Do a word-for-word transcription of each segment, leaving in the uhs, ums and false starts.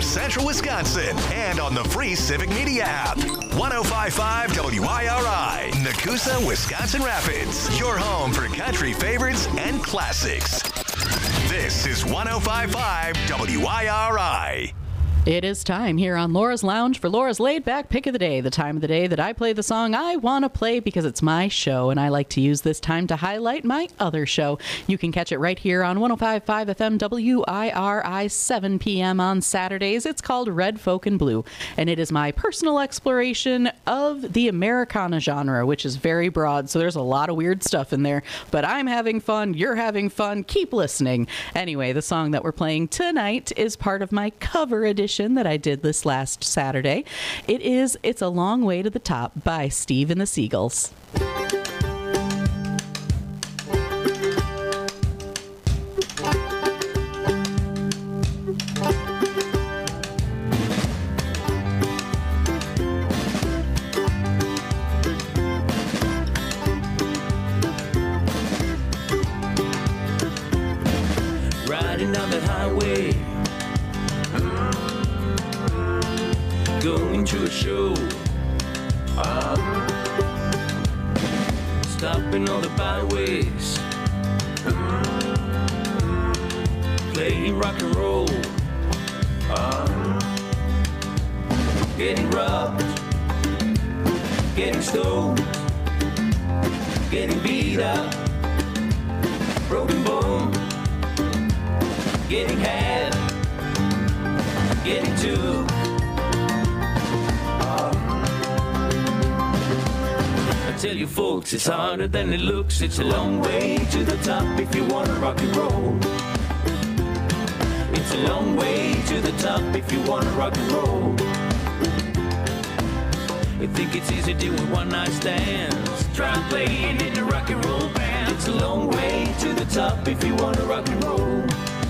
Central Wisconsin and on the free Civic Media app. one oh five point five W I R I, Nakusa, Wisconsin Rapids. Your home for country favorites and classics. This is one oh five point five W I R I. It is time here on Laura's Lounge for Laura's Laid Back Pick of the Day, the time of the day that I play the song I want to play because it's my show, and I like to use this time to highlight my other show. You can catch it right here on one oh five point five F M W I R I, seven p.m. on Saturdays. It's called Red Folk and Blue, and it is my personal exploration of the Americana genre, which is very broad, so there's a lot of weird stuff in there, but I'm having fun, you're having fun, keep listening. Anyway, the song that we're playing tonight is part of my cover edition that I did this last Saturday. It is It's a Long Way to the Top by Steve and the Seagulls. Riding down the highway, going to a show, uh, stopping all the byways, playing rock and roll, uh, getting robbed, getting stoned, getting beat up, broken bone, getting had, getting to. Tell you folks, it's harder than it looks. It's a long way to the top if you wanna rock and roll. It's a long way to the top if you wanna rock and roll. You think it's easy doing one night stands? Try playing in a rock and roll band. It's a long way to the top if you wanna rock and roll.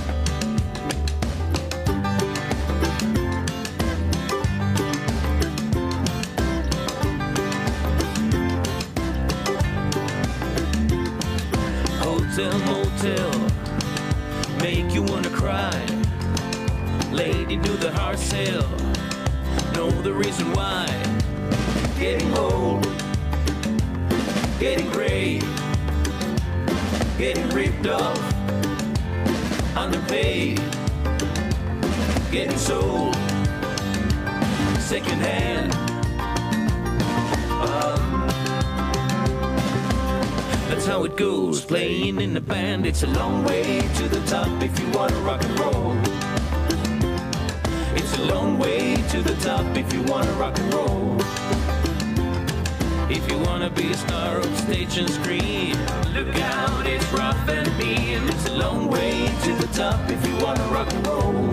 Hotel, motel, make you wanna cry. Lady, do the hard sell, know the reason why. Getting old, getting gray, getting ripped off, underpaid, getting sold, second hand. Um, That's how it goes, playing in the band. It's a long way to the top if you wanna rock and roll. It's a long way to the top if you wanna rock and roll. If you wanna be a star on stage and screen, look out, it's rough and mean. It's a long way to the top if you wanna rock and roll.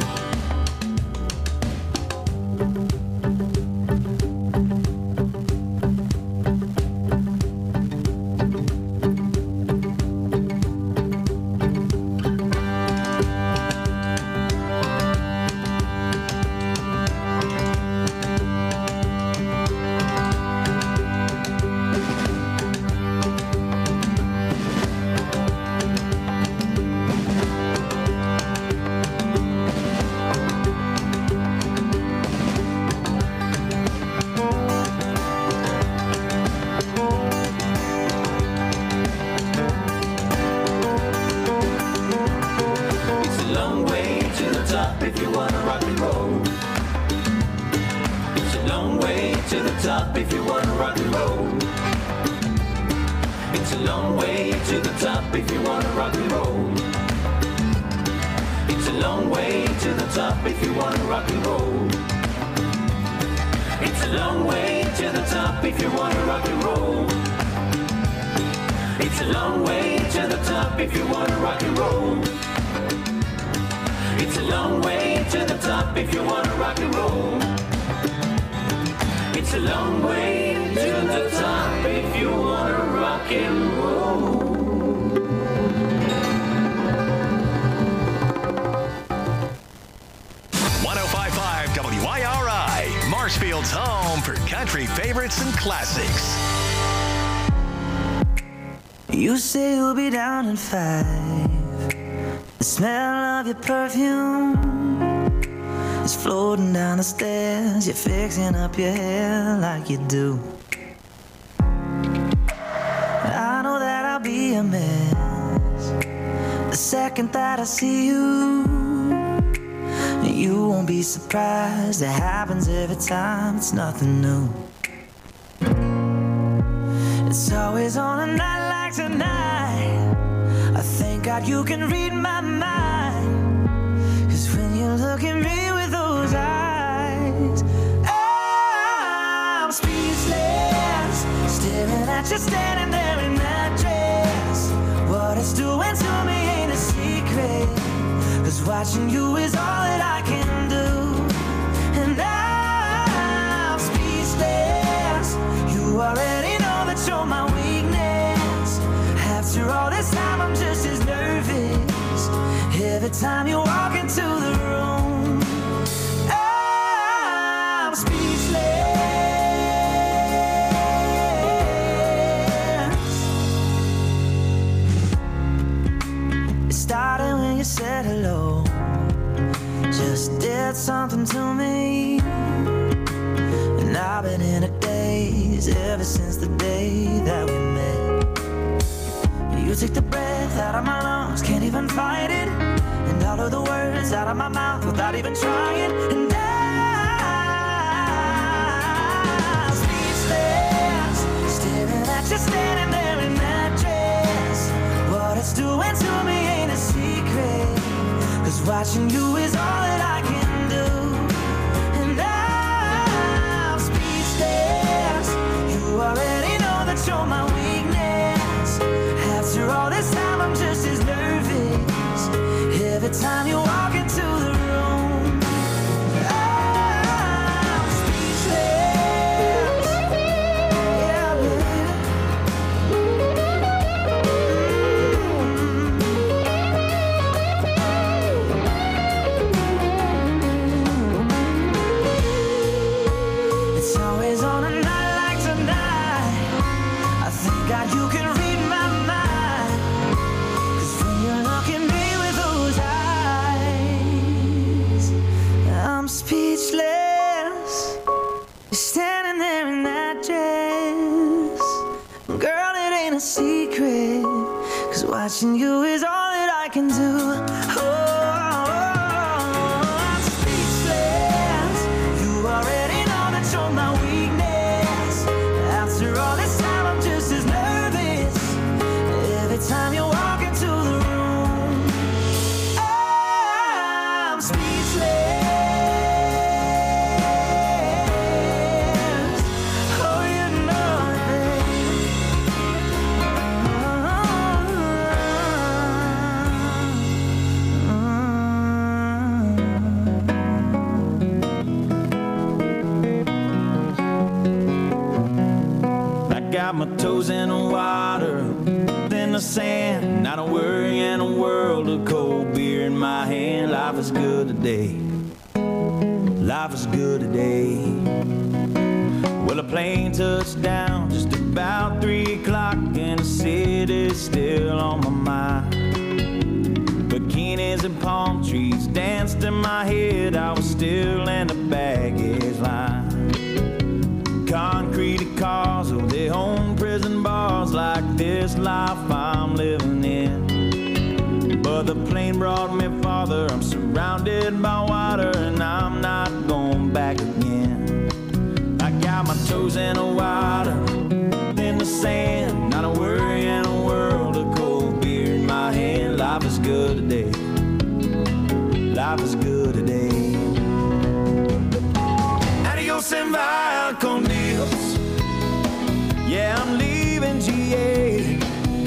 Marshfield's home for country favorites and classics. You say you'll be down in five. The smell of your perfume is floating down the stairs. You're fixing up your hair like you do. I know that I'll be a mess the second that I see you. You won't be surprised, it happens every time, it's nothing new. It's always on a night like tonight. I thank God you can read my mind. Cause when you look at me with those eyes, I'm speechless, staring at you standing there in that dress. What it's doing to me ain't a secret, cause watching you is all that I can do. And I'm speechless, you already know that you're my weakness. After all this time I'm just as nervous every time you walk into the room. I'm speechless. It started when you said hello, just did something to me. And I've been in a daze ever since the day that we met. You took the breath out of my lungs, can't even fight it. And all of the words out of my mouth without even trying. And I'm speechless, staring at you standing there in that dress. What it's doing to me ain't a secret, cause watching you is all that I can do. And I'm speechless, you already know that you're my weakness. After all this time I'm just as nervous every time you walk into the room. I'm speechless. Yeah, baby. It's always on a night like tonight. I thank God you can read my mind. Cause when you look at me with those eyes, I'm speechless. You're standing there in that dress. Girl, it ain't a secret, cause watching you is all that I can do. Oh, I'm speechless. You already know that you're my weakness. After all this time I'm just as nervous every time you walk into the room. I'm speechless. Oh, you know it, baby. I got my toes in the water, in the sand, not a worry in a world of cold beer in my hand. Life is good today, life is good today. Well, a plane touched down just about three o'clock, and the city's still on my mind. Bikinis and palm trees danced in my head, I was still in the baggage line. Concrete cars, oh, they own prison bars like this life I'm living in. But the plane brought me farther, I'm surrounded by water, and I'm not going back again. I got my toes in the water, in the sand, not a worry in a world of cold beer in my hand. Life is good today, life is good today. Adios and via con Dios. Yeah, I'm leaving G A.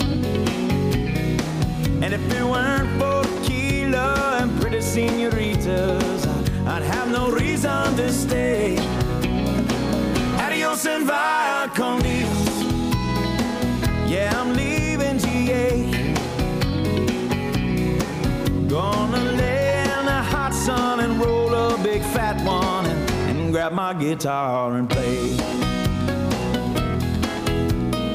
And if it weren't for tequila and pretty senoritas, I'd have no reason to stay. Adios and via con Dios. Yeah, I'm leaving G A. Gonna lay in the hot sun and roll a big fat one and grab my guitar and play.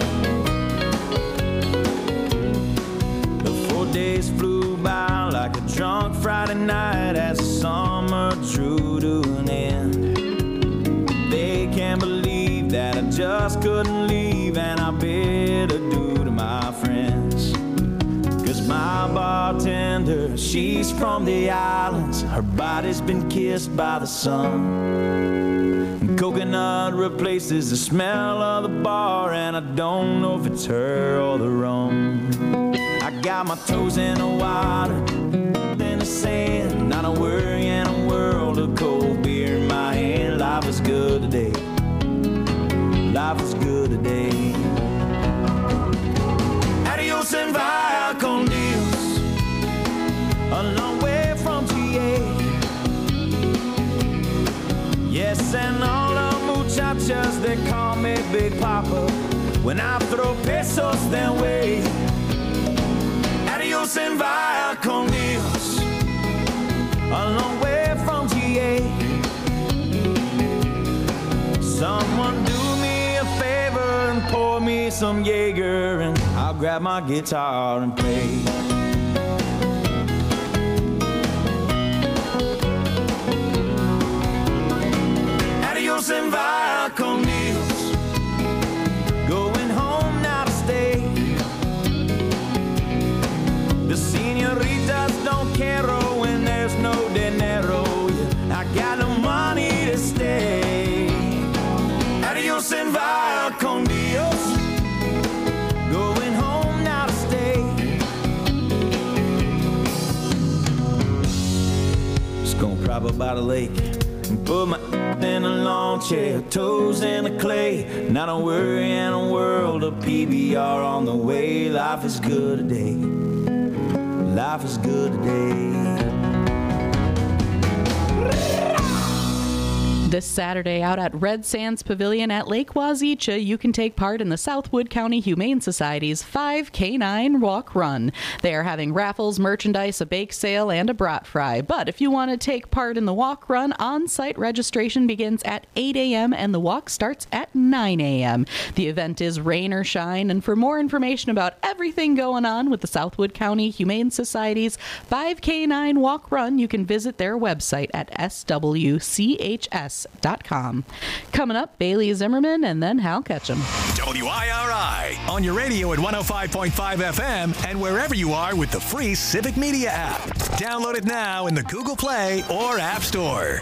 The four days flew by like a drunk Friday night as the summer drew to an end. They can't believe that I just couldn't leave, and I bid adieu to my friends. Cause my bartender, she's from the islands. Her body's been kissed by the sun. And coconut replaces the smell of the bar, and I don't know if it's her or the rum. I got my toes in the water, in the sand, not a worry in a world of cold beer in my hand. Life is good today. Life is good today. Adios and via con Dios, a long way from G A. Yes, and all the muchachas, they call me Big Papa when I throw pesos their way. Adios and via con Dios, a long way from G A. Someone do me a favor and pour me some Jaeger, and I'll grab my guitar and play. Adios and via con Dios, going home now to stay. The senoritas don't care when there's no dinero. I got no money to stay. Adios and via con Dios, going home now to stay. Just gonna prop up by the lake and put my in a lawn chair, toes in the clay. Not a worry in a world of P B R on the way. Life is good today. Life is good today. This Saturday out at Red Sands Pavilion at Lake Wazicha, you can take part in the Southwood County Humane Society's five K nine Walk Run. They are having raffles, merchandise, a bake sale, and a brat fry. But if you want to take part in the walk run, on-site registration begins at eight a.m. and the walk starts at nine a.m. The event is rain or shine, and for more information about everything going on with the Southwood County Humane Society's five K nine Walk Run, you can visit their website at S W C H S dot com. Coming up, Bailey Zimmerman and then Hal Ketchum. W I R I on your radio at one oh five point five F M and wherever you are with the free Civic Media app. Download it now in the Google Play or App Store.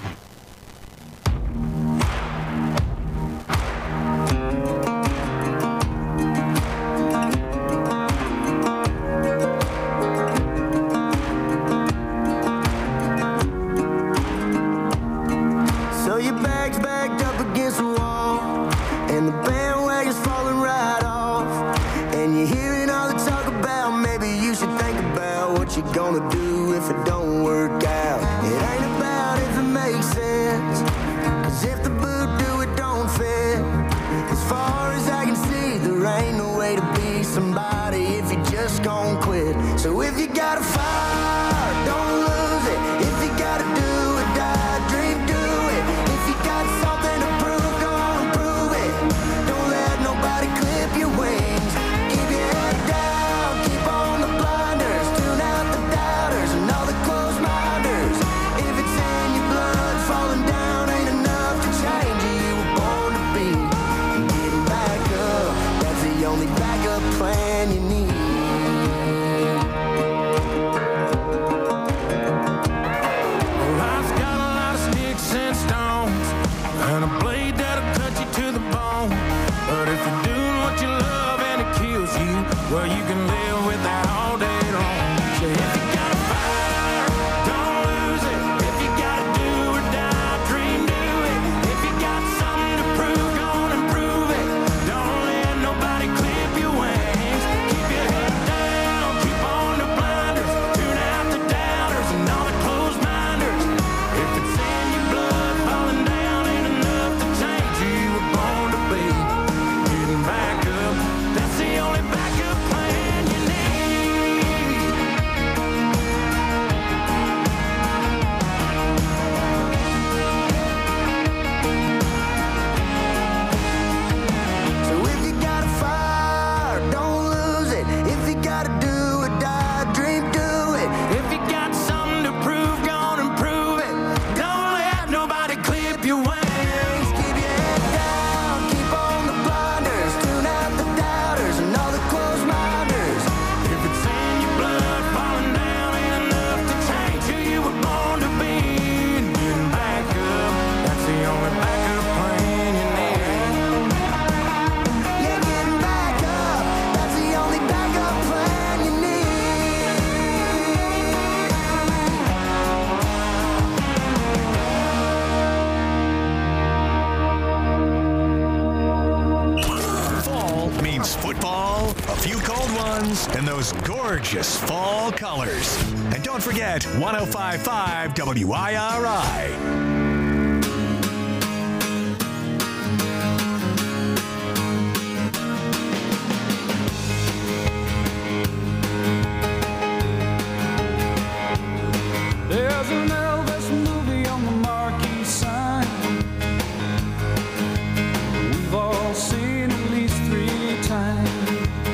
Gonna do if it don't work out. It ain't about if it makes sense, cause if the boot do it don't fit. As far as I can see, there ain't no way to be somebody if you just gon' quit. So if you got a fire, don't lose it. If you gotta do or die, dream, do it. If you got something to prove, go on and prove it. Don't let nobody clip your wings. Keep your head down, keep on the blinders. Tune out the doubters and all the closed minders. If it's and those gorgeous fall colors. And don't forget one oh five point five W I R I. There's an Elvis movie on the marquee sign. We've all seen at least three times.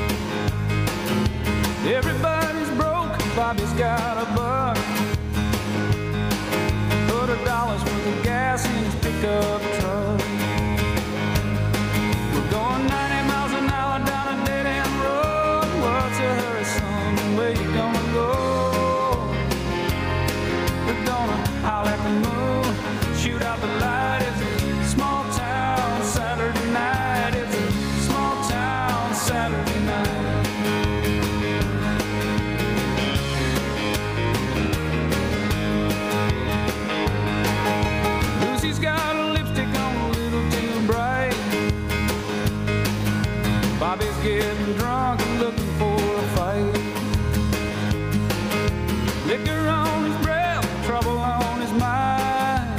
Everybody's broke, Bobby's got a buck. Put a dollar's worth of gas in his pickup truck. We're going ninety miles an hour down a dead-end road. What's your hurry, son? Where you gonna go? We're gonna howl at the moon, shoot out the light. It's a small town Saturday night. It's a small town Saturday night. Lucy's got a lipstick on a little too bright. Bobby's getting drunk and looking for a fight. Liquor on his breath, trouble on his mind.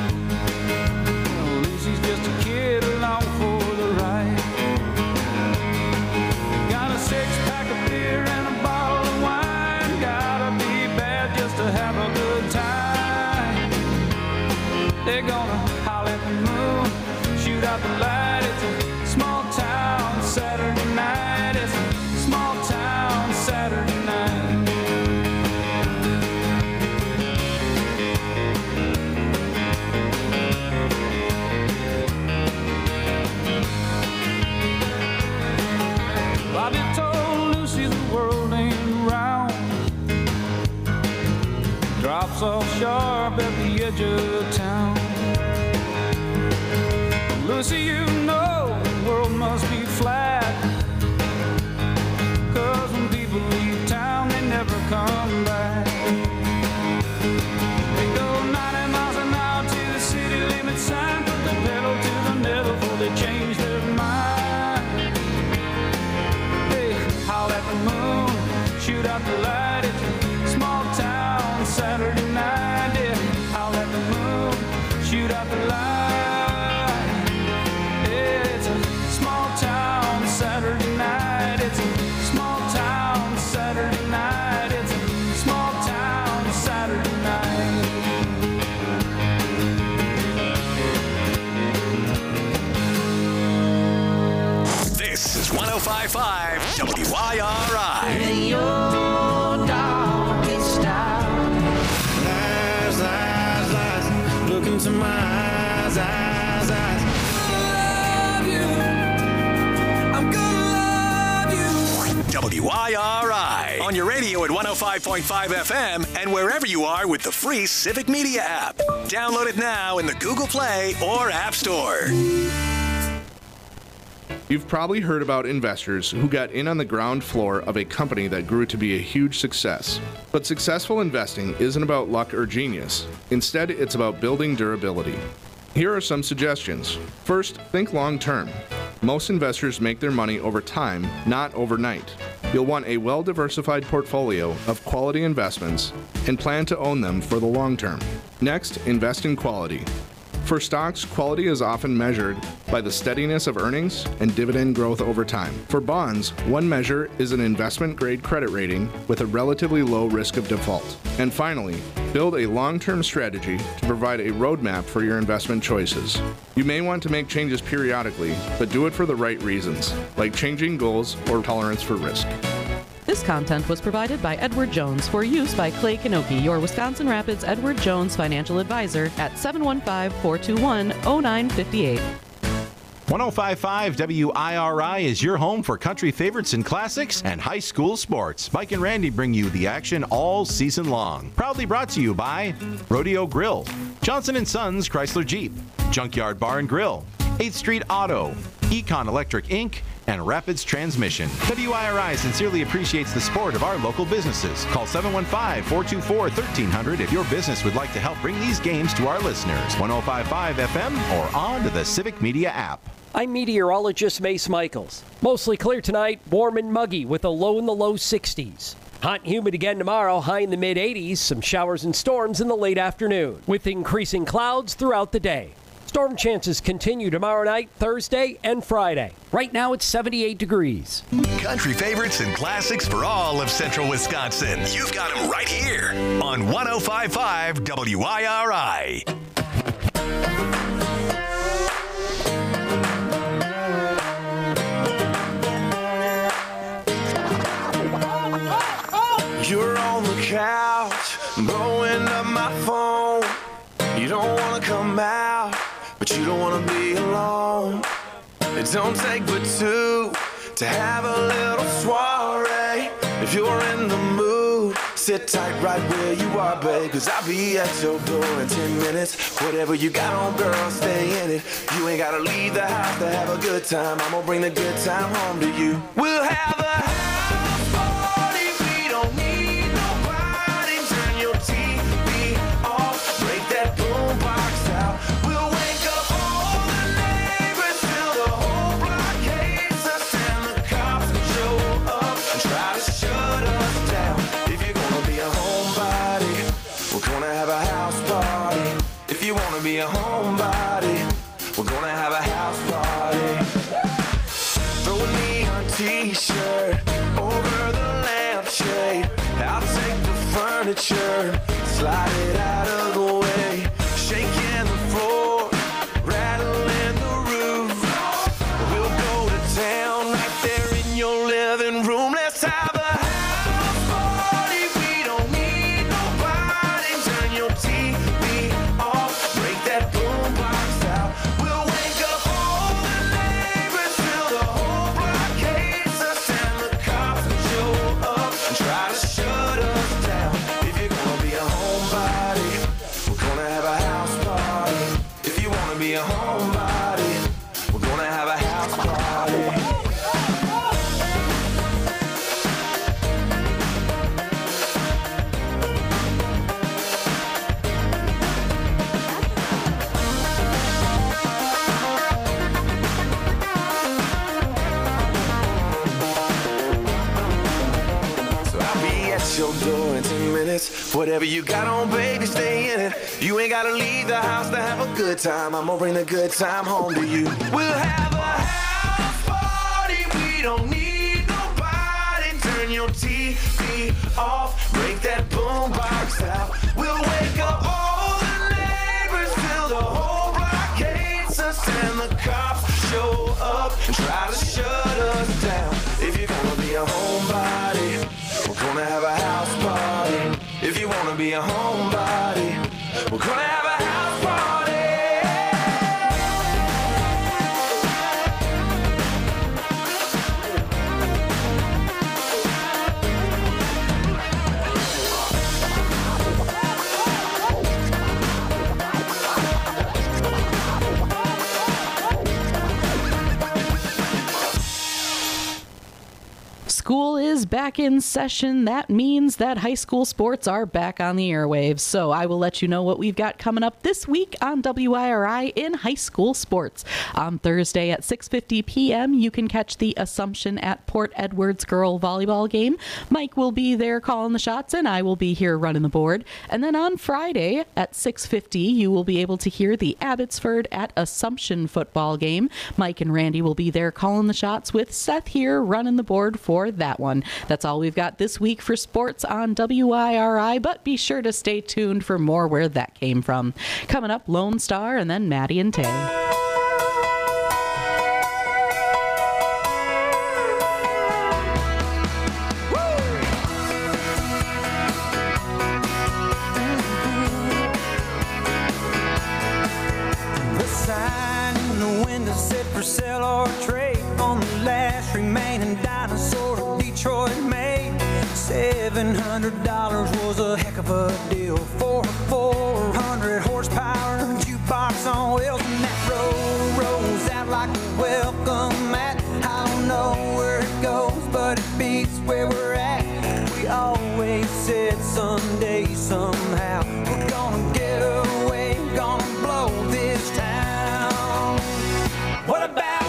Lucy's just a kid along for the ride. Got a six-pack of beer and a bottle of wine. Gotta be bad just to have a good time. They're gonna howl at the moon, shoot out the light. It's a small town Saturday night. It's a small town Saturday night. Bobby told Lucy the world ain't round. Drops off sharp at the edge of town. Lucy, you know the world must be flat. Cause when people leave town, they never come back. They go ninety miles an hour to the city limit sign. Put the pedal to the metal before they change their mind. They howl at the moon, shoot out the light. It's a small town Saturday night. They howl at the moon, shoot out the light. It's a small town Saturday night. It's a small town Saturday night. It's a small town Saturday night. This is one oh five point five W I R I. In your darkest hour. Lies, lies, lies. Look into my eyes, eyes, eyes. I love you. I'm gonna love you. W I R I. On your radio at one oh five point five F M and wherever you are with the free Civic Media app. Download it now in the Google Play or App Store. You've probably heard about investors who got in on the ground floor of a company that grew to be a huge success. But successful investing isn't about luck or genius. Instead, it's about building durability. Here are some suggestions. First, think long term. Most investors make their money over time, not overnight. You'll want a well-diversified portfolio of quality investments and plan to own them for the long term. Next, invest in quality. For stocks, quality is often measured by the steadiness of earnings and dividend growth over time. For bonds, one measure is an investment-grade credit rating with a relatively low risk of default. And finally, build a long-term strategy to provide a roadmap for your investment choices. You may want to make changes periodically, but do it for the right reasons, like changing goals or tolerance for risk. This content was provided by Edward Jones for use by Clay Kanoki, your Wisconsin Rapids Edward Jones financial advisor at seven one five, four two one, oh nine five eight. one oh five point five W I R I is your home for country favorites and classics and high school sports. Mike and Randy bring you the action all season long. Proudly brought to you by Rodeo Grill, Johnson and Sons Chrysler Jeep, Junkyard Bar and Grill, eighth Street Auto, Econ Electric Incorporated, and Rapids Transmission. W I R I sincerely appreciates the support of our local businesses. Call seven one five, four two four, one three zero zero if your business would like to help bring these games to our listeners. one oh five point five F M or on to the Civic Media app. I'm meteorologist Mace Michaels. Mostly clear tonight, warm and muggy with a low in the low sixties. Hot and humid again tomorrow, high in the mid eighties, some showers and storms in the late afternoon, with increasing clouds throughout the day. Storm chances continue tomorrow night, Thursday, and Friday. Right now it's seventy-eight degrees. Country favorites and classics for all of central Wisconsin. You've got them right here on one oh five point five W I R I. You're on the couch, blowing up my phone. You don't wanna come out, but you don't wanna be alone. It don't take but two to have a little soiree. If you're in the mood, sit tight right where you are, babe, cause I'll be at your door in ten minutes. Whatever you got on, girl, stay in it. You ain't gotta leave the house to have a good time. I'm gonna bring the good time home to you. We'll have a house party. We don't need nobody. Turn your T V off. Break that boombox out. We'll wake up all the neighbors till the whole block hates us, and the cops will show up and try to shut us down. If you're gonna be a homebody, we're gonna have a house party. If you wanna be a homebody, we're gonna have a house party. Throw a neon t-shirt over the lampshade. I'll take the furniture, slide it out of the way. Shaking the floor, rattling the roof. We'll go to town right there in your living room. Let's have a house party. We don't need nobody. Turn your T V off, break that boombox out. We'll wake up all the neighbors till the whole block hates us, and the cops will show up and try to shut us down. If you're gonna be a homebody, we're gonna have a house party. If you wanna be a homebody, we're gonna have a house party. So I'll be at your door in ten minutes. Whatever you got on, baby, stay in it. You ain't gotta leave the house to have a good time. I'm gonna bring the good time home to you. We'll have a house party. We don't need nobody. Turn your T V off, break that boombox out. We'll wake up all the neighbors till the whole block hates us, and the cops show up and try to shut us down. If you're gonna be a homebody, we're gonna have a house party. If you wanna be a homebody, we're gonna have a house party. School is back in session. That means that high school sports are back on the airwaves. So I will let you know what we've got coming up this week on W I R I in high school sports. On Thursday at six fifty p.m., you can catch the Assumption at Port Edwards girl volleyball game. Mike will be there calling the shots, and I will be here running the board. And then on Friday at six fifty, you will be able to hear the Abbotsford at Assumption football game. Mike and Randy will be there calling the shots, with Seth here running the board for that one. That's all we've got this week for sports on W I R I, but be sure to stay tuned for more where that came from. Coming up, Lone Star, and then Maddie and Tay. The sign in the window said for sale or trade on the last remaining dinosaur of Detroit made. Seven hundred dollars was a heck of a deal for a four hundred horsepower jukebox on wheels, and that road rolls out like a welcome mat. I don't know where it goes, but it beats where we're at. We always said someday, somehow, we're gonna get away, gonna blow this town. What about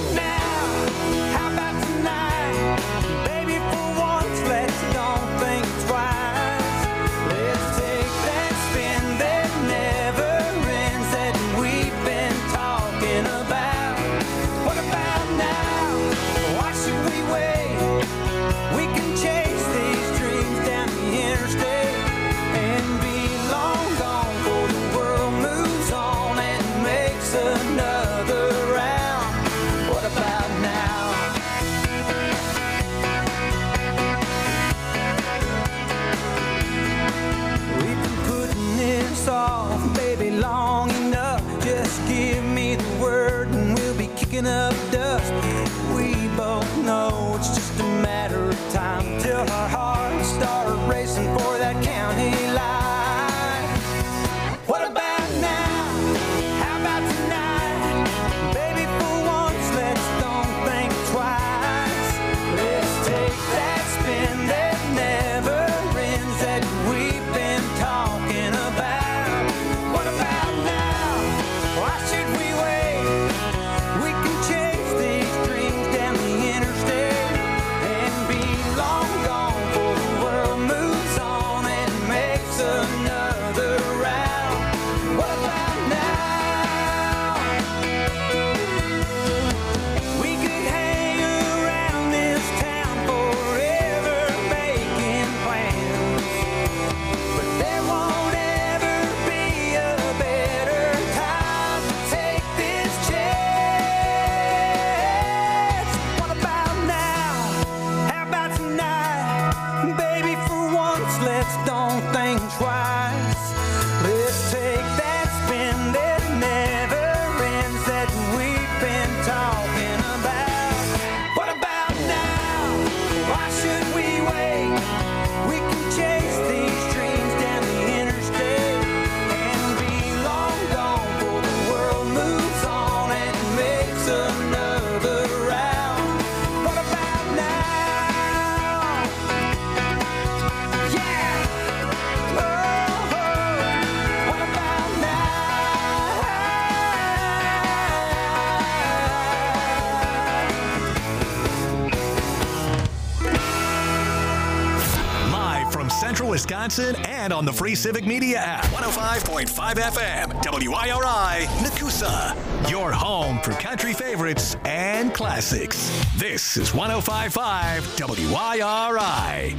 Wisconsin, and on the free Civic Media app. one oh five point five F M, W I R I, Nakusa. Your home for country favorites and classics. This is one oh five point five W I R I.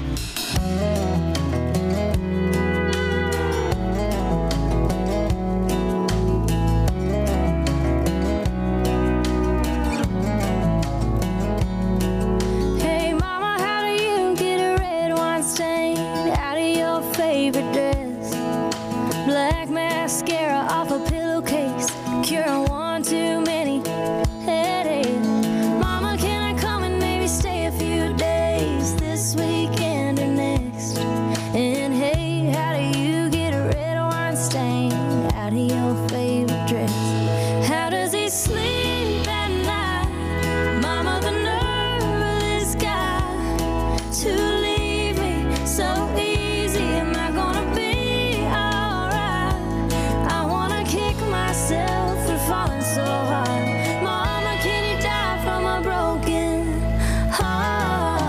Hey mama, how do you get a red wine stain out of your favorite dress? Black mascara off a pillowcase, curing one too many headaches. Mama, can I come and maybe stay a few days this weekend or next? And hey, how do you get a red wine stain out of your favorite dress? How does he sleep at night? Mama, the nerve of this guy to leave me so easy. Am I gonna be alright? I wanna kick myself for falling so hard. Mama, can you die from a broken heart?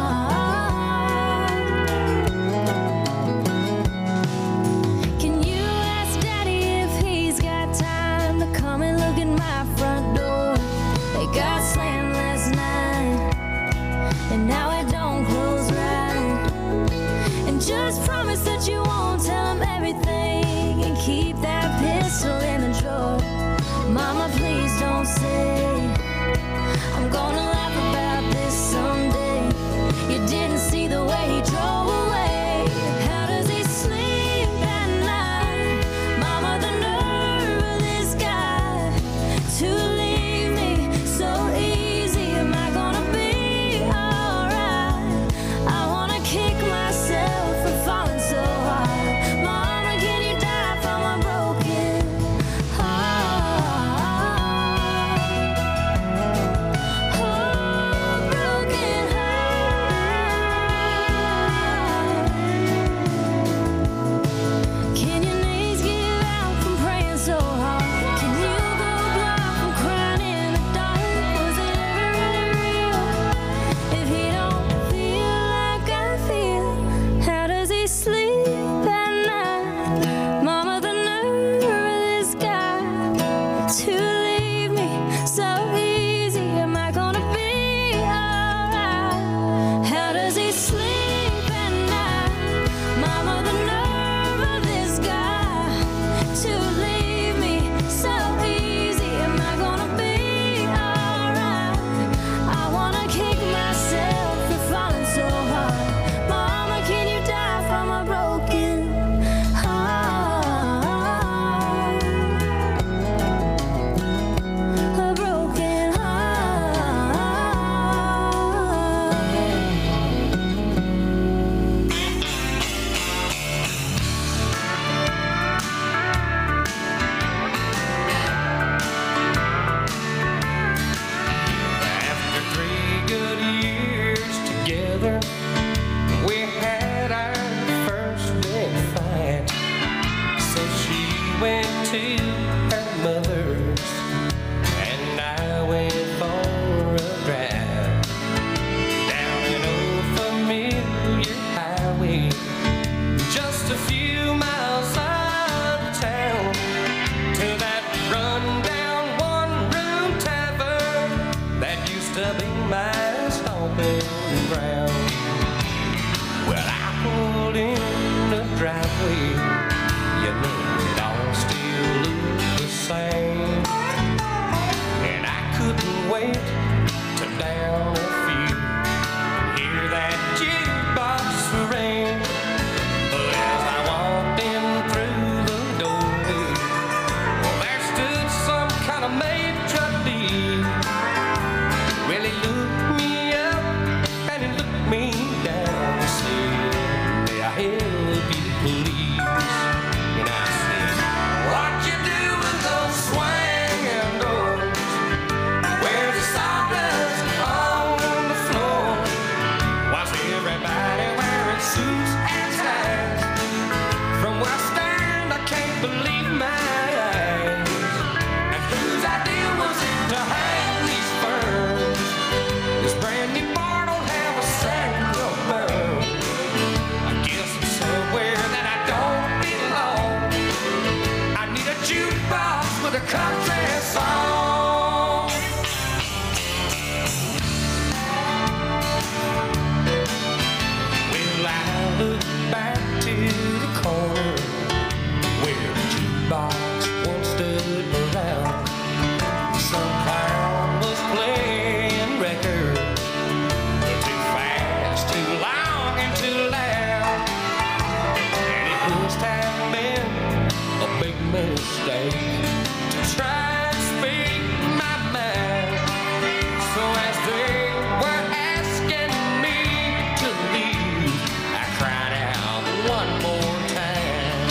Can you ask Daddy if he's got time to come and look at my front door? It got slammed last night, and now it don't close right. And just promise that you won't tell him everything and keep that pistol in the drawer. Mama, please don't say I'm gonna laugh about this someday. You didn't see the way he drove away. How does he sleep at night? Mama, the nerve of this guy to leave me so easy. Am I gonna be alright? I wanna kick myself for falling so hard. Mama, can you die from a broken heart? Oh, broken heart. Can your knees give out from praying so hard? Can you go blind from crying in the dark? Was it ever really real? If he don't feel like I feel, how does he sleep at night? Mama, the nerve of this guy to leave me so easy. Am I gonna be alright? How does he sleep at night? Mama, the nerve of this guy to leave me so easy. Am I gonna be alright? I wanna kick myself for falling so hard. Mama, can you die from a broken heart? A broken heart. After three good years together, we had our first big fight. So she went to her mother's, and I went for a drive down an old familiar highway, just a few miles out of town, to that rundown one-room tavern that used to be my stomping ground. Well, I pulled in the driveway, you know it all still looked the same, and I couldn't wait to down a few, hear that jukebox ring. But as I walked in through the doorway, well, there stood some kind of maitre d'. Well, he looked me up and he looked me down and said, "May I help you, please?" And I said, "What you doing those swinging doors? Where's the sawdust on the floor? Why's everybody wearing suits and ties? From West End, I can't believe my eyes. And whose idea was it to hang these ferns? This brand new bar don't have a single burn. I guess it's somewhere that with a country song. Well, I look back to the corner where the jukebox once stood around. Some clown was playing records too fast, too long, and too loud. And it must have been a big mistake to try and speak my mind. So as they were asking me to leave, I cried out one more time.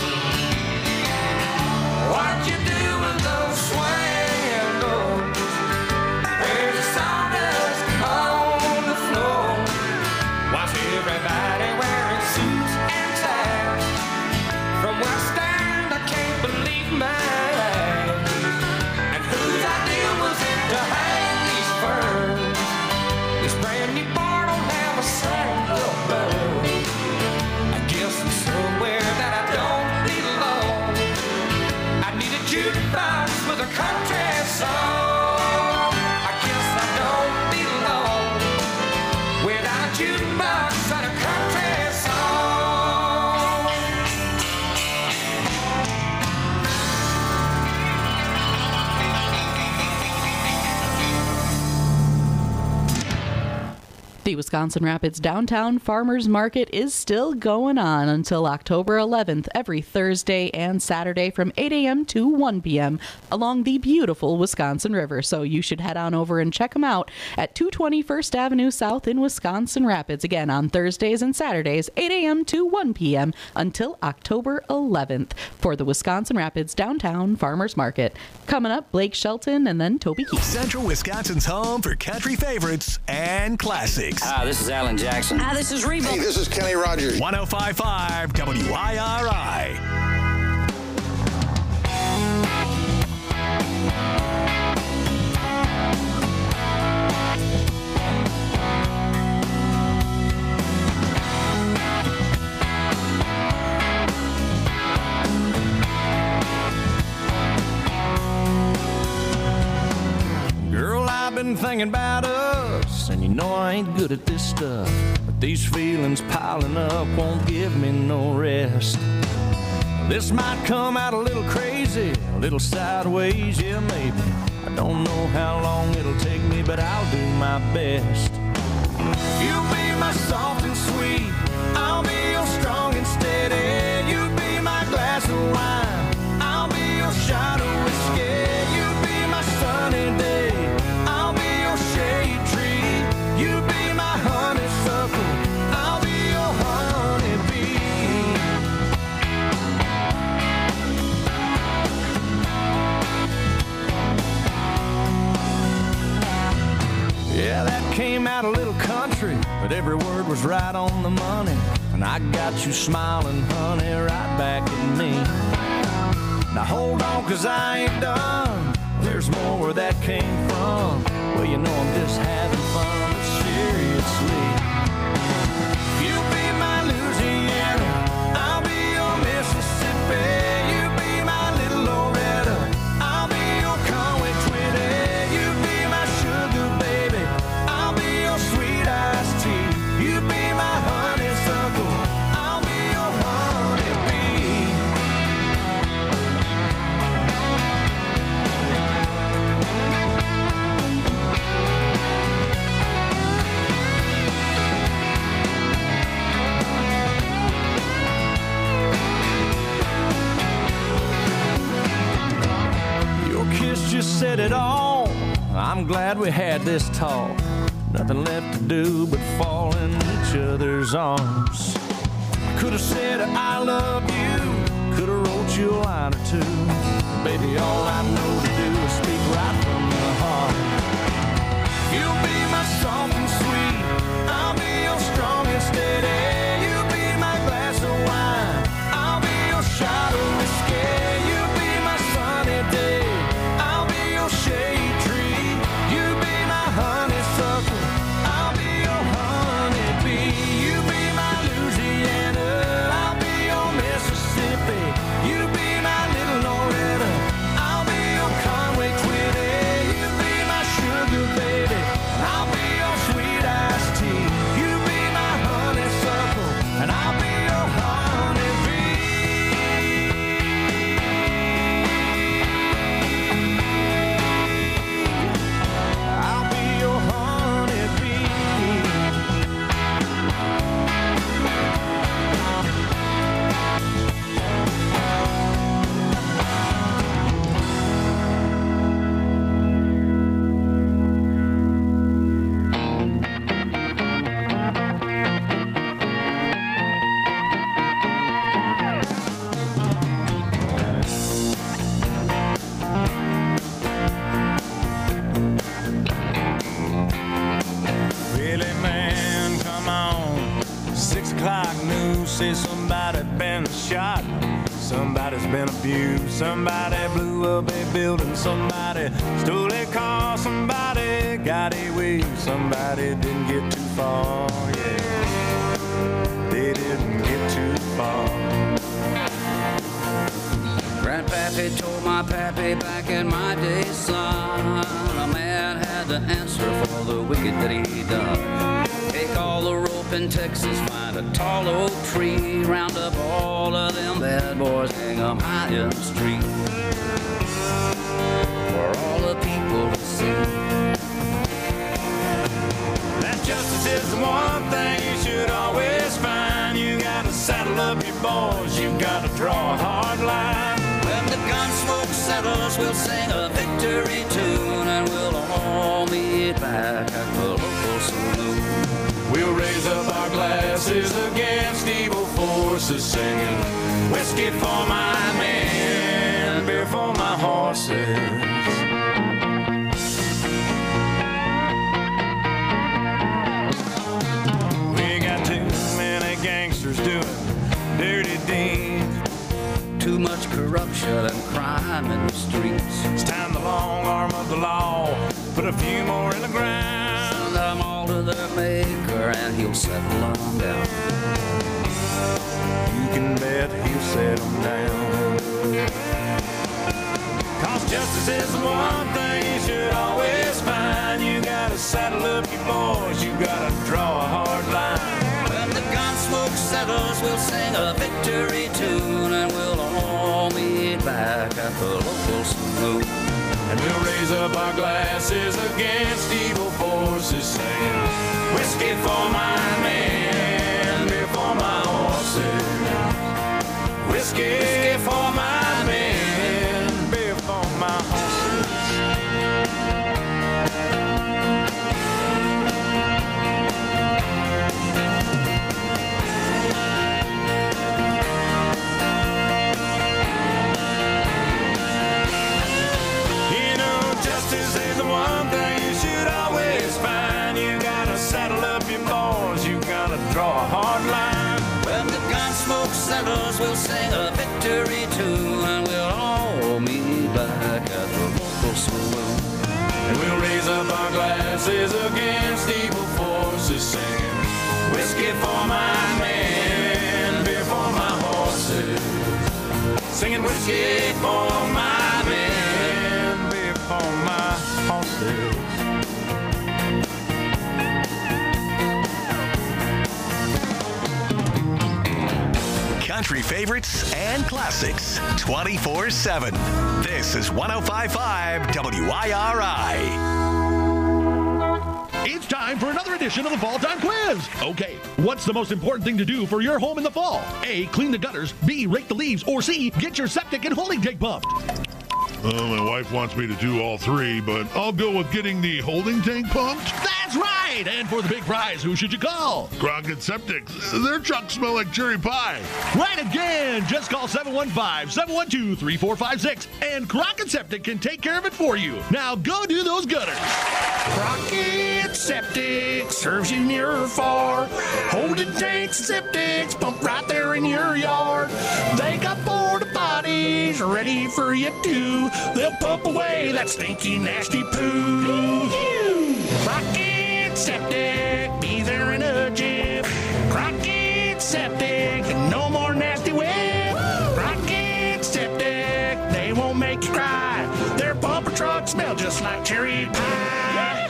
What you do with those swing doors? Where's the sawdust on the floor? Why's everybody wearing suits and ties? From where I stand, I can't believe my eyes. And whose idea was it to hang these ferns? This brand new bar don't have a single bird. I guess I'm somewhere that I don't belong. I need a jukebox with a country song. I guess I don't belong without a jukebox and a country song. The Wisconsin Rapids Downtown Farmers Market is still going on until October eleventh, every Thursday and Saturday from eight a.m. to one p.m. along the beautiful Wisconsin River. So you should head on over and check them out at two twenty First Avenue South in Wisconsin Rapids. Again, on Thursdays and Saturdays, eight a.m. to one p.m. until October eleventh for the Wisconsin Rapids Downtown Farmers Market. Coming up, Blake Shelton and then Toby Keith. Central Wisconsin's home for country favorites and classics. Hi, this is Alan Jackson. Hi, this is Reba. Hey, this is Kenny Rogers. one oh five point five W I R I. Girl, I've been thinking about us, and you know I ain't good at this stuff. But these feelings piling up won't give me no rest. This might come out a little crazy, a little sideways, yeah, maybe. I don't know how long it'll take me, but I'll do my best. You'll be my soft and sweet, I'll be your strong and steady. You'll be my glass of wine, I'll be your shot of whiskey. You'll be my sunny day, I'll be your shade tree. You'll be my honeysuckle, I'll be your honeybee. Yeah, that came out a little country, but every word was right on the money. And I got you smiling, honey, right back at me. Now hold on, cause I ain't done. There's more where that came from. Well, you know I'm just having fun, but seriously. You'll be my Louisiana, I'll be your Mississippi. You'll be my little Loretta, I'll be your Conway Twitty. You'll be my sugar baby, I'll be your sweet iced tea. You'll be my honeysuckle, I'll be your honeybee. Your kiss just said it all. I'm glad we had this talk. Nothing left to do but fall in each other's arms. Could have said I love you, could have wrote you a line or two. Baby, all I know to do is speak right from the heart. You'll be my soft and sweet, I'll be your strong and steady. You'll be my glass of wine, I'll be your shot of whiskey. You'll be my sunny day, I'll be your shade tree. You'll be my honeysuckle, I'll be your honeybee. You'll be my Louisiana, I'll be your Mississippi. You'll be my little Loretta, I'll be your Somebody blew up a building, somebody stole a car, somebody got away, somebody didn't get too far, yeah. They didn't get too far. Grandpappy told my pappy back in my day, son, a man had to answer for the wicked that he done. Take all the rope in Texas, find a tall oak tree, round up all of them bad boys, hang 'em high in the street, for all the people to see. That justice is the one thing you should always find. You gotta saddle up your boys, you gotta draw a hard line. When the gun smoke settles, we'll sing a victory tune, and we'll all meet back at the local saloon. We'll raise up our glasses against evil forces, singing whiskey for my men, beer for my horses. We got too many gangsters doing dirty deeds, too much corruption and crime in the streets. It's time the long arm of the law put a few more in the ground. Send them all to their maker and he'll settle them down. You can bet he'll settle them down. Cause justice is the one thing you should always find. You gotta saddle up your boys, you gotta draw a hard line. When the gun smoke settles, we'll sing a victory tune, and we'll all meet back at the local saloon. And we'll raise up our glasses against evil forces, saying whiskey for my men, beer for my horses. Whiskey for my men, beer for my horses. You know, justice is the one thing you should always find. You gotta saddle up your boys, you gotta draw a hard line. When the gun smoke settles, we'll sing a victory tune, and we'll all meet back at the local saloon. And we'll raise up our glasses against evil forces, singing whiskey for my men, beer for my horses. Singing whiskey for my men, beer for my horses. Country favorites and classics twenty-four seven. This is one oh five point five W I R I. It's time for another edition of the Fall Time Quiz. Okay, what's the most important thing to do for your home in the fall? A, clean the gutters. B, rake the leaves. Or C, get your septic and holding tank pumped. Uh, my wife wants me to do all three, but I'll go with getting the holding tank pumped. That's right! And for the big prize, who should you call? Crockett Septic. Their trucks smell like cherry pie. Right again! Just call seven one five, seven one two, three four five six, and Crockett Septic can take care of it for you. Now go do those gutters. Crockett Septic serves you near or far. Holding tanks, septics, pump right there in your yard. They got porta potties ready for you too. They'll pump away that stinky, nasty poo. Crockett Septic, be there in a jiff. Crockett Septic, no more nasty whip. Crockett Septic, they won't make you cry. Their bumper trucks smell just like cherry pie.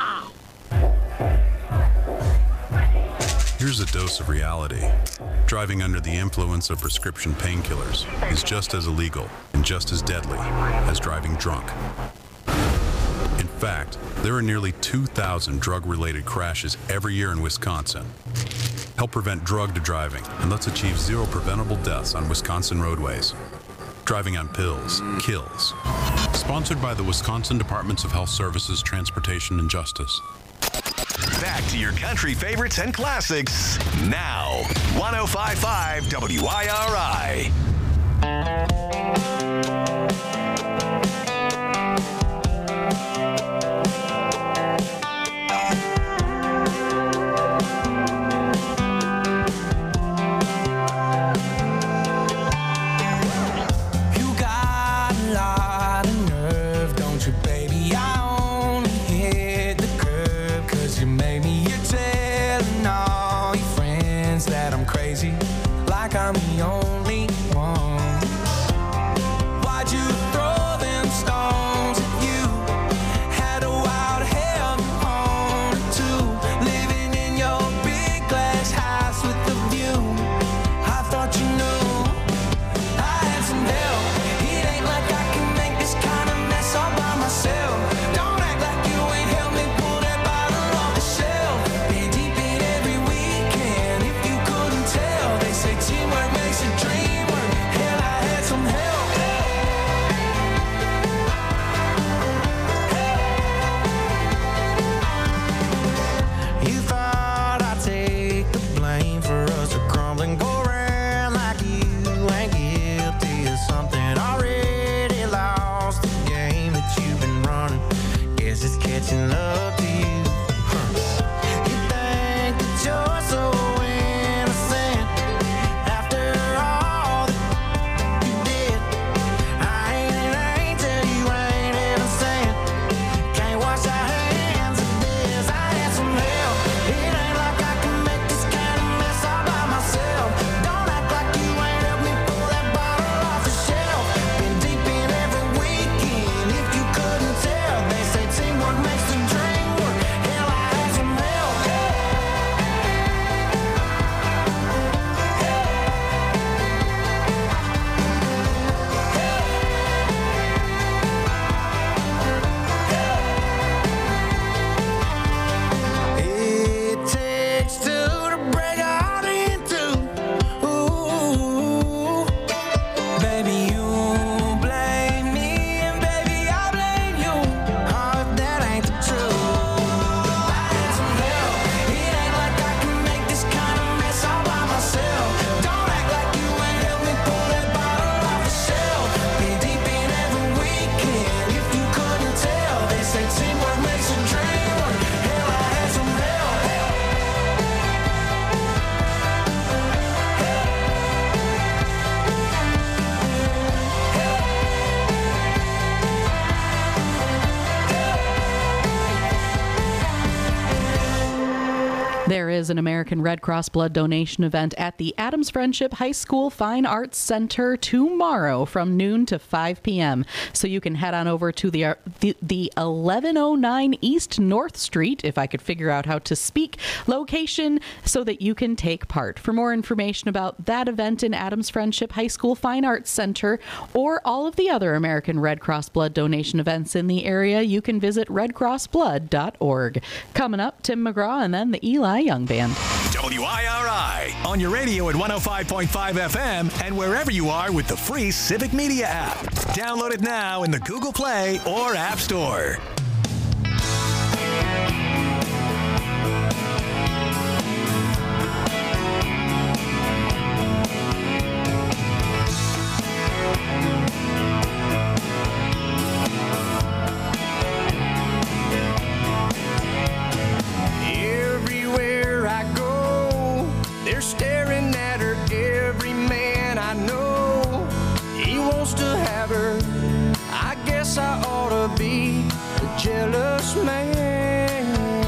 Here's a dose of reality. Driving under the influence of prescription painkillers is just as illegal and just as deadly as driving drunk. In fact, there are nearly two thousand drug-related crashes every year in Wisconsin. Help prevent drug to driving, and let's achieve zero preventable deaths on Wisconsin roadways. Driving on pills kills. Sponsored by the Wisconsin Departments of Health Services, Transportation, and Justice. Back to your country favorites and classics now. one oh five point five W I R I. You got making love to you. You think that you're so innocent after all that you did. I ain't an angel, you ain't even sent. Can't wash our hands of this. I had some help. It ain't like I can make this kind of mess all by myself. Don't act like you ain't helped me pull that bottle off the shelf. Been deep in every weekend. If you couldn't tell, they say teamwork makes the dream work. Hell, I had some help. It takes two to break a heart in two. Ooh, baby, you blame me, and baby, I blame you. Oh, if that ain't the truth. I had some help. It ain't like I can make this kind of mess all by myself. Don't act like you ain't helped me pull that bottle off the shelf. Been deep in every weekend. If you couldn't tell, they say teamwork makes a dream work. Hell, I had some help. There is an American Red Cross blood donation event at the Adams Friendship High School Fine Arts Center tomorrow from noon to five p.m. So you can head on over to the, uh, the the eleven oh nine East North Street, if I could figure out how to speak, location so that you can take part. For more information about that event in Adams Friendship High School Fine Arts Center or all of the other American Red Cross blood donation events in the area, you can visit red cross blood dot org. Coming up, Tim McGraw and then the Eli Young Band. W I R I on your radio at one oh five point five F M and wherever you are with the free Civic Media app. Download it now in the Google Play or App Store. Everywhere I go, they're staring at her. Every man I know, he wants to have her. I guess I ought to be a jealous man.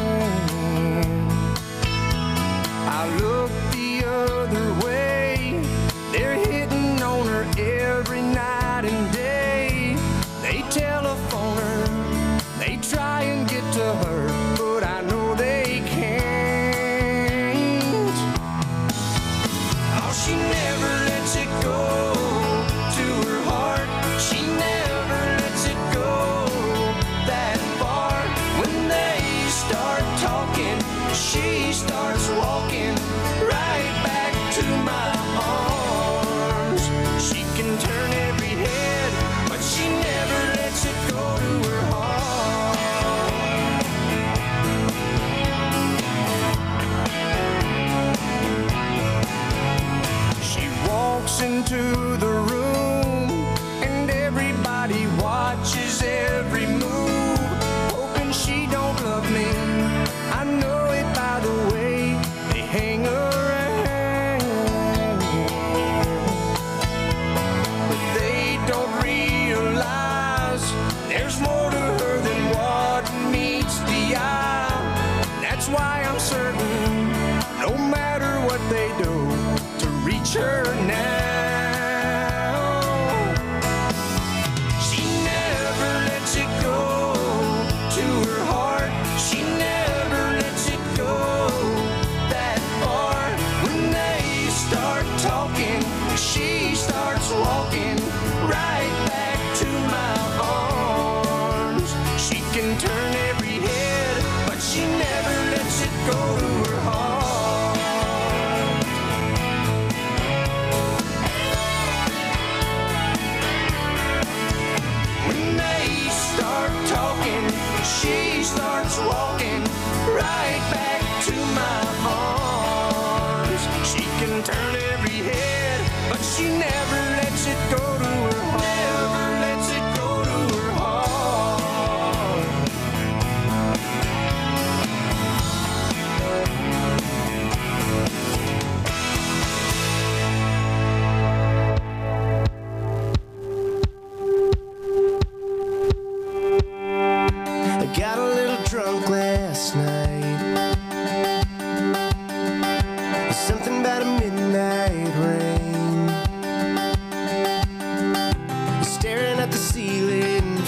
I look the other way, they're hitting on her every night and day. They telephone her, they try and get to her, but I know they can't. Oh, she never lets it go to her heart. She never lets it go that far. When they start talking, she starts walking right back to my arms. She can turn every head, but she never lets it go to her heart. She walks into the room and everybody watches every move, hoping she don't love me. I know it by the way they hang around, but they don't realize there's more to her than what meets the eye. That's why I'm certain, no matter what they do to reach her now, she never lets it go to her heart. She never lets it go that far. When they start talking, she starts walking right back to my arms. She can turn every head, but she never lets it go to her heart. When they start talking, she starts walking right back to my arms. She can turn every head, but she never lets it go to her heart. Never lets it go to her heart.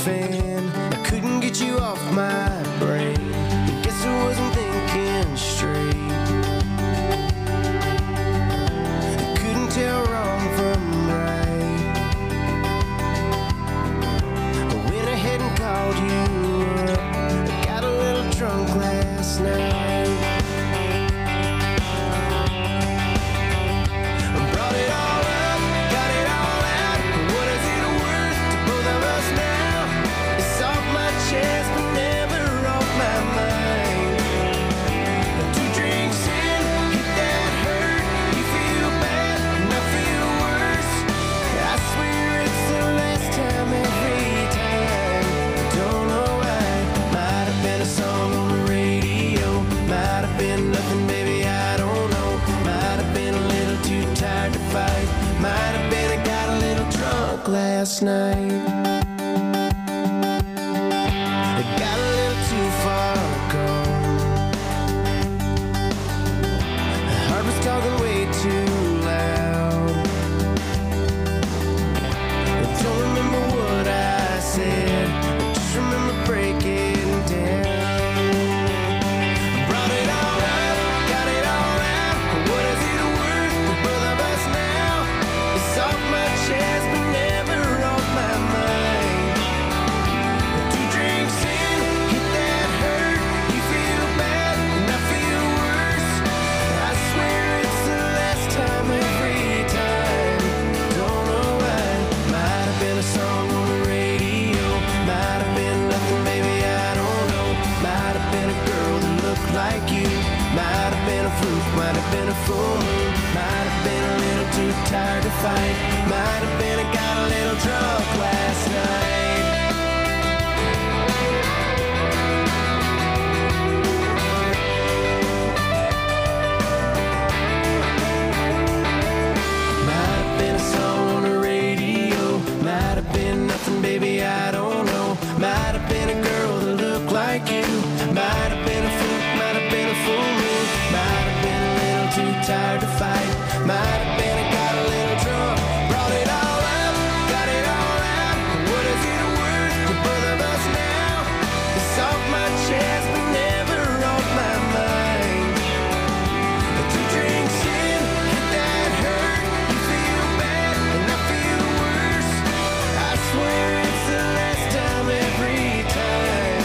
fan. I couldn't get you off my brain. I guess I wasn't thinking straight. I couldn't tell wrong from right. I went ahead and called you up. I got a little drunk last night. Last night I got a little too far gone. My heart was talking way too loud. I don't remember what I said, I just remember breaking down. I brought it all up, got it all out. What is it worth to both of us now? It's off my chest, but never off my mind. Two drinks in, hit that hurt. You feel bad, and I feel worse. I swear it's the last time every time. Don't know why. Might have been a song on the radio. Might have been nothing, maybe I don't know. Might have been a girl that looked like you. Might have been a fluke, might have been a full moon. Might have been a little too tired to fight. Might have been I got a little drunk last night. Might have been a song on the radio. Might have been nothing, baby, I don't know. Might have been a girl that looked like you. Might have been a fluke, might have been a full moon. Might have been a little too tired to fight. Might have been I got a little drunk. Brought it all up, got it all out. What is it worth to both of us now? It's off my chest, but never off my mind. Two drinks in, hit that hurt. You feel bad, and I feel worse. I swear it's the last time every time.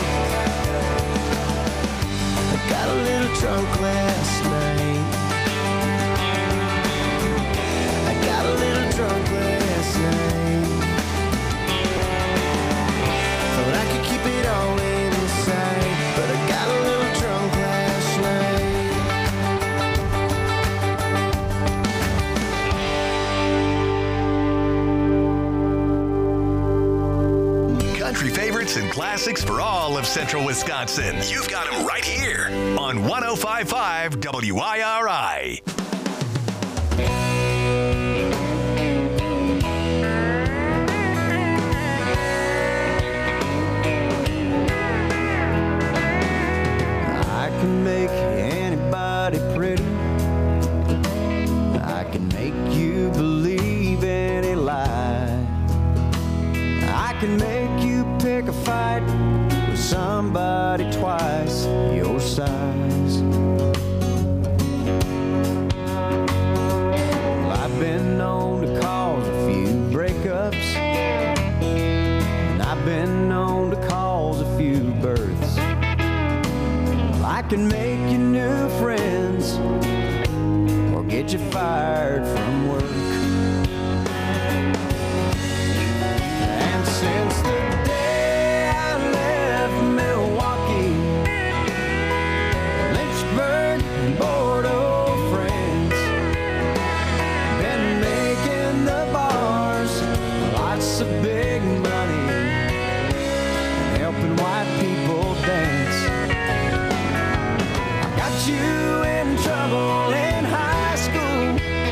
I got a little drunk last night. I got a little drunk last night. Thought I could keep it all inside, but I got a little drunk last night. Country favorites and classics for all of Central Wisconsin. You've got them right here on one oh five point five W I R I. I can make anybody pretty. I can make you believe any lie. I can make you pick a fight with somebody twice your size. Well, I've been known to cause a few breakups, and I've been known to cause a few births. I can make you new friends or get you fired from work. And since the day I left Milwaukee, Lynchburg and Bordeaux friends, been making the bars lots of big money and helping white people dance. You in trouble in high school,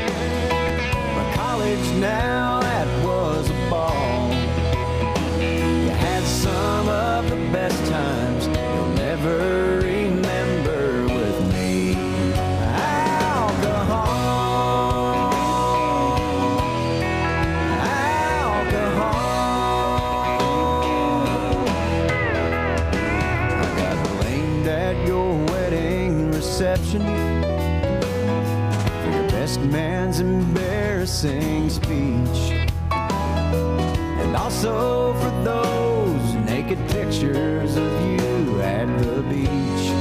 those naked pictures of you at the beach.